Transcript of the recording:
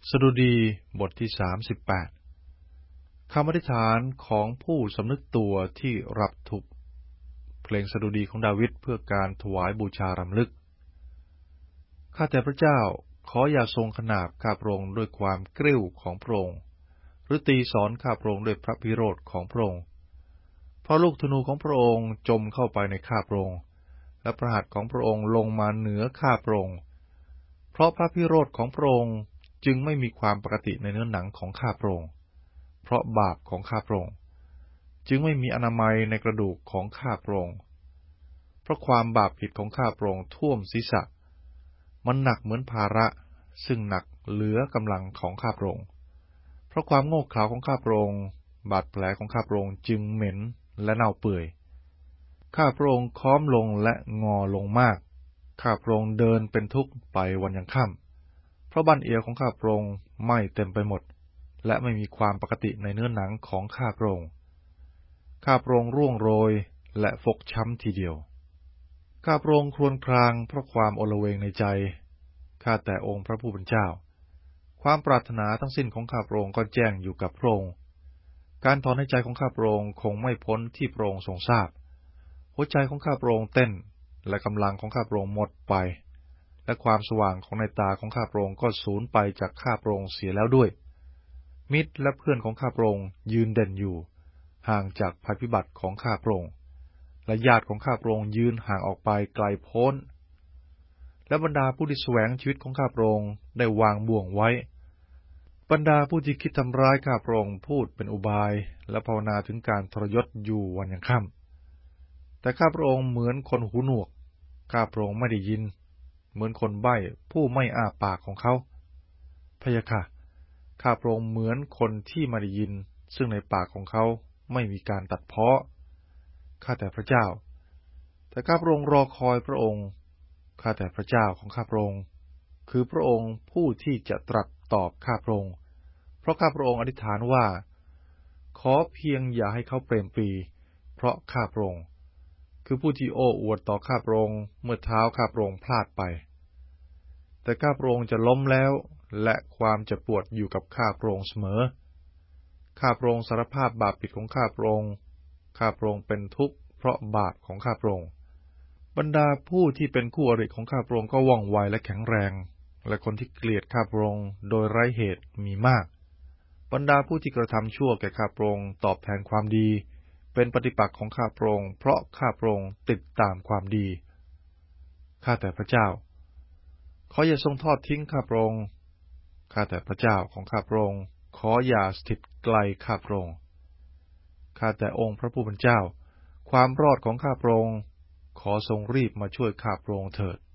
สดุดีบทที่38คำอธิษฐานของผู้สำนึกตัวที่รับทุกข์เพลงสดุดีของดาวิดเพื่อการถวายบูชารำลึกข้าแต่พระเจ้าขออย่าทรงขนาบข้าพระองค์ด้วยความกริ้วของพระองค์หรือตีสอนข้าพระองค์ด้วยพระพิโรธของพระองค์เพราะลูกธนูของพระองค์จมเข้าไปในข้าพระองค์และพระหัตถ์ของพระองค์ลงมาเหนือข้าพระองค์เพราะพระพิโรธของพระองค์จึงไม่มีความปกติในเนื้อหนังของข้าพระองค์เพราะบาปของข้าพระองค์จึงไม่มีอนามัยในกระดูกของข้าพระองค์เพราะความบาปผิดของข้าพระองค์ท่วมศีรษะมันหนักเหมือนภาระซึ่งหนักเหลือกำลังของข้าพระองค์เพราะความโง่เขลาของข้าพระองค์บาดแผลของข้าพระองค์จึงเหม็นและเน่าเปื่อยข้าพระองค์ค้อมลงและงอลงมากข้าพระองค์เดินเป็นทุกข์ไปวันยังค่ำเพราะบั้นเอวของข้าพระองค์ไหม้เต็มไปหมดและไม่มีความปกติในเนื้อหนังของข้าพระองค์ข้าพระองค์ร่วงโรยและฟกช้ำทีเดียวข้าพระองค์ครวญครางเพราะความโอลเวงในใจข้าแต่องค์พระผู้เป็นเจ้าความปรารถนาทั้งสิ้นของข้าพระองค์ก็แจ้งอยู่กับพระองค์การถอนหายใจของข้าพระองค์คงไม่พ้นที่พระองค์ทรงทราบหัวใจของข้าพระองค์เต้นและกำลังของข้าพระองค์หมดไปและความสว่างของในตาของข้าพระองค์ก็สูญไปจากข้าพระองค์เสียแล้วด้วยมิตรและเพื่อนของข้าพระองค์ยืนเด่นอยู่ห่างจากภัยพิบัติของข้าพระองค์และญาติของข้าพระองค์ยืนห่างออกไปไกลโพ้นและบรรดาผู้ที่แสวงชีวิตของข้าพระองค์ได้วางบ่วงไว้บรรดาผู้ที่คิดทำร้ายข้าพระองค์พูดเป็นอุบายและภาวนาถึงการทรยศอยู่วันยังค่ำแต่ข้าพระองค์เหมือนคนหูหนวกข้าพระองค์ไม่ได้ยินเหมือนคนใบ้ผู้ไม่อ้าปากของเขาพะยะค่ะข้าพระองค์เหมือนคนที่ไม่ได้ยินซึ่งในปากของเขาไม่มีการตัดเพ้อข้าแต่พระเจ้าแต่ข้าพระองค์รอคอยพระองค์ข้าแต่พระเจ้าของข้าพระองค์คือพระองค์ผู้ที่จะตรัสตอบข้าพระองค์เพราะข้าพระองค์อธิษฐานว่าขอเพียงอย่าให้เขาเปรมปรีเพราะข้าพระองค์คือผู้ที่โอ้อวดต่อข้าพระองค์เมื่อเท้าข้าพระองค์พลาดไปแต่ข้าพระองค์จะล้มแล้วและความเจ็บปวดอยู่กับข้าพระองค์เสมอข้าพระองค์สารภาพบาปผิดของข้าพระองค์ข้าพระองค์เป็นทุกข์เพราะบาปของข้าพระองค์บรรดาผู้ที่เป็นคู่อริของข้าพระองค์ก็ว่องไวและแข็งแรงและคนที่เกลียดข้าพระองค์โดยไร้เหตุมีมากบรรดาผู้ที่กระทำชั่วแก่ข้าพระองค์ตอบแทนความดีเป็นปฏิปักษ์ของข้าพระองค์เพราะข้าพระองค์ติดตามความดีข้าแต่พระเจ้าขออย่าทรงทอดทิ้งข้าพระองค์ข้าแต่พระเจ้าของข้าพระองค์ขออย่าสถิตไกลข้าพระองค์ข้าแต่องค์พระผู้เป็นเจ้าความรอดของข้าพระองค์ขอทรงรีบมาช่วยข้าพระองค์เถิด